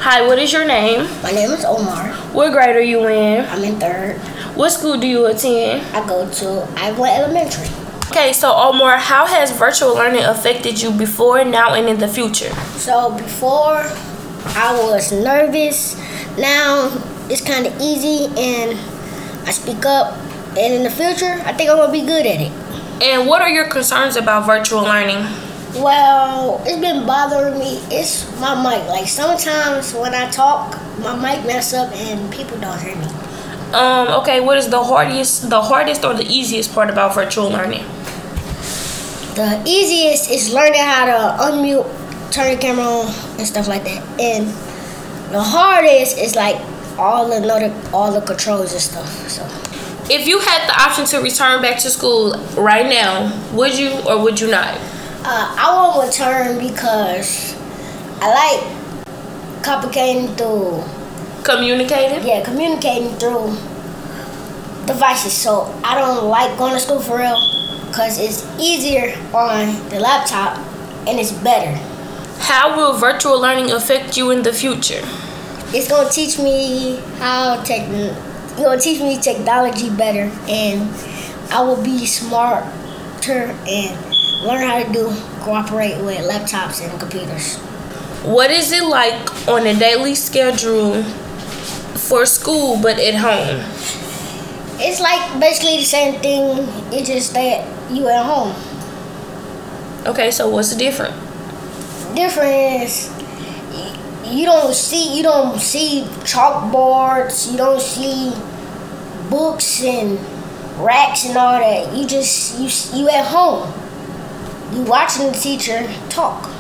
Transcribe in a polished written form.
Hi, what is your name? My name is Omar. What grade are you in? I'm in third. What school do you attend? I go to Iowa Elementary. Okay, so Omar, how has virtual learning affected you before, now, and in the future? So before, I was nervous. Now it's kind of easy and I speak up. And in the future, I think I'm going to be good at it. And what are your concerns about virtual learning? Well, it's been bothering me. It's my mic. Like sometimes when I talk, my mic mess up and people don't hear me. Okay, what is the hardest or the easiest part about virtual learning? The easiest is learning how to unmute, turn the camera on, and stuff like that. And the hardest is like all the controls and stuff. So If you had the option to return back to school right now, would you or would you not? I won't return because I like communicating through. Communicating through devices. So I don't like going to school for real because it's easier on the laptop and it's better. How will virtual learning affect you in the future? It's gonna teach me technology better, and I will be smarter and learn how to cooperate with laptops and computers. What is it like on a daily schedule for school but at home? It's like basically the same thing. It's just that you at home. Okay, so what's the difference? Different is you don't see chalkboards, you don't see books and racks and all that. You at home. You watching the teacher talk.